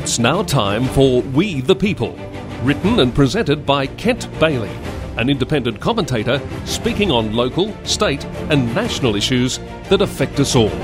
It's now time for We the People, written and presented by Kent Bailey, an independent commentator speaking on local, state and national issues that affect us all.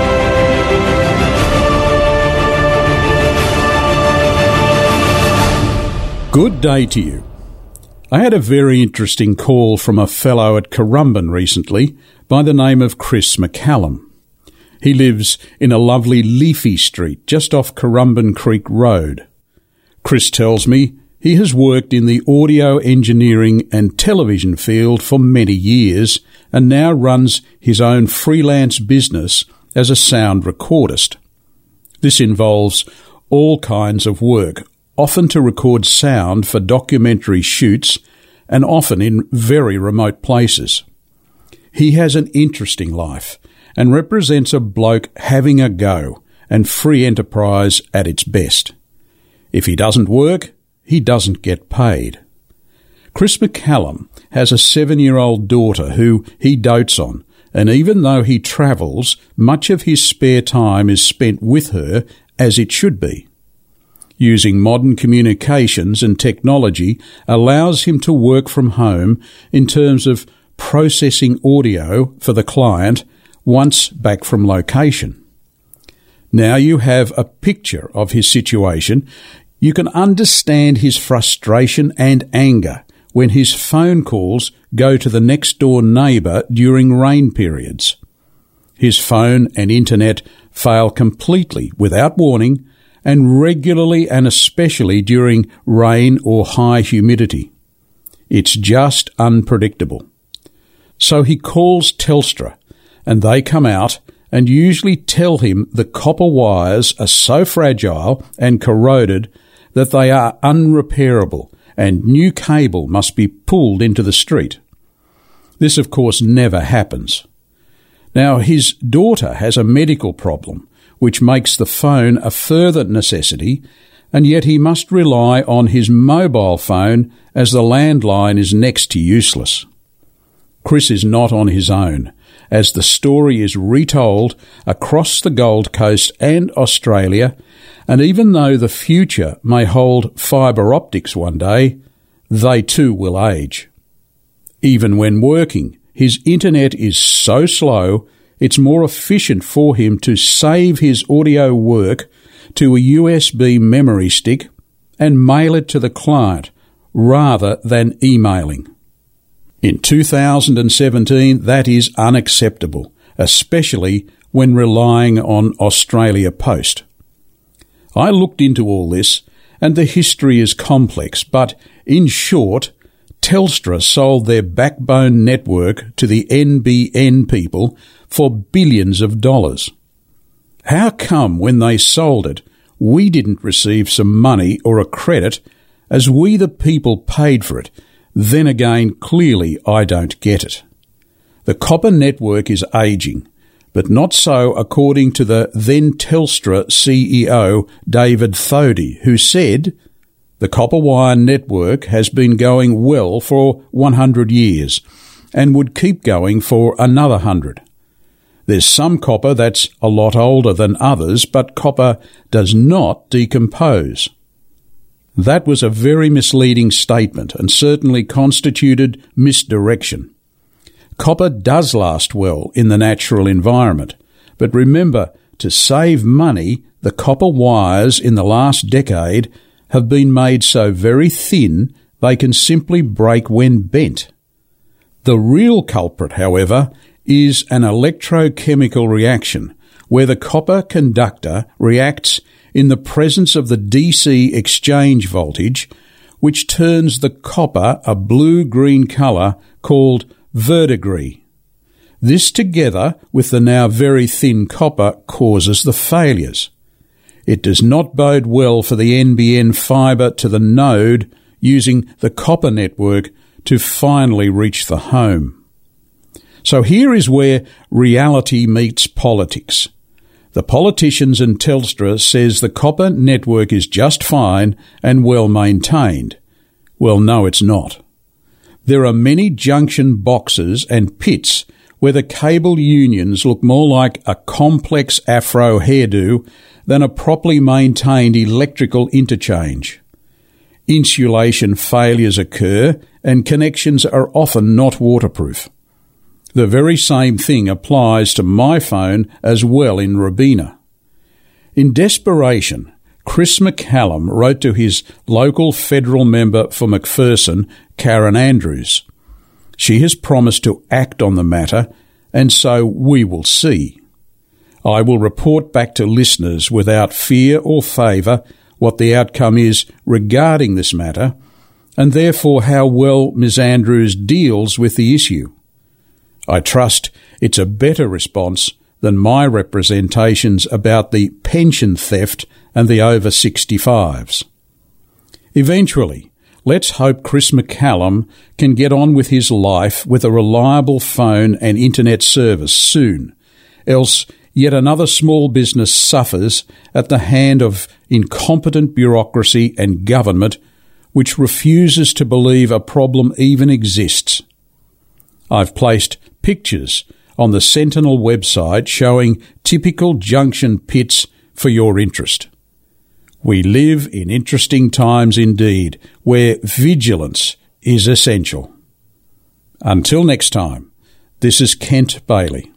Good day to you. I had a very interesting call from a fellow at Currumbin recently by the name of Chris McCallum. He lives in a lovely leafy street just off Currumbin Creek Road. Chris tells me he has worked in the audio engineering and television field for many years and now runs his own freelance business as a sound recordist. This involves all kinds of work, often to record sound for documentary shoots and often in very remote places. He has an interesting life and represents a bloke having a go and free enterprise at its best. If he doesn't work, he doesn't get paid. Chris McCallum has a 7-year-old daughter who he dotes on, and even though he travels, much of his spare time is spent with her, as it should be. Using modern communications and technology allows him to work from home in terms of processing audio for the client once back from location. Now you have a picture of his situation. You can understand his frustration and anger when his phone calls go to the next door neighbour during rain periods. His phone and internet fail completely without warning and regularly and especially during rain or high humidity. It's just unpredictable. So he calls Telstra, and they come out and usually tell him the copper wires are so fragile and corroded that they are unrepairable and new cable must be pulled into the street. This, of course, never happens. Now, his daughter has a medical problem, which makes the phone a further necessity, and yet he must rely on his mobile phone as the landline is next to useless. Chris is not on his own, as the story is retold across the Gold Coast and Australia, and even though the future may hold fibre optics one day, they too will age. Even when working, his internet is so slow it's more efficient for him to save his audio work to a USB memory stick and mail it to the client rather than emailing. In 2017, that is unacceptable, especially when relying on Australia Post. I looked into all this, and the history is complex, but in short, Telstra sold their backbone network to the NBN people for billions of dollars. How come when they sold it, we didn't receive some money or a credit as we the people paid for it? Then again, clearly I don't get it. The copper network is ageing, but not so according to the then Telstra CEO David Thodey, who said, "The copper wire network has been going well for 100 years and would keep going for another 100. There's some copper that's a lot older than others, but copper does not decompose." That was a very misleading statement and certainly constituted misdirection. Copper does last well in the natural environment, but remember, to save money, the copper wires in the last decade have been made so very thin they can simply break when bent. The real culprit, however, is an electrochemical reaction where the copper conductor reacts in the presence of the DC exchange voltage, which turns the copper a blue-green colour called verdigris. This, together with the now very thin copper, causes the failures. It does not bode well for the NBN fibre to the node using the copper network to finally reach the home. So here is where reality meets politics. The politicians and Telstra says the copper network is just fine and well maintained. Well, no, it's not. There are many junction boxes and pits where the cable unions look more like a complex afro hairdo than a properly maintained electrical interchange. Insulation failures occur and connections are often not waterproof. The very same thing applies to my phone as well in Robina. In desperation, Chris McCallum wrote to his local federal member for Macpherson, Karen Andrews. She has promised to act on the matter, and so we will see. I will report back to listeners without fear or favour what the outcome is regarding this matter, and therefore how well Ms Andrews deals with the issue. I trust it's a better response than my representations about the pension theft and the over 65s. Eventually, let's hope Chris McCallum can get on with his life with a reliable phone and internet service soon, else yet another small business suffers at the hand of incompetent bureaucracy and government which refuses to believe a problem even exists. I've placed pictures on the Sentinel website showing typical junction pits for your interest. We live in interesting times indeed, where vigilance is essential. Until next time, this is Kent Bailey.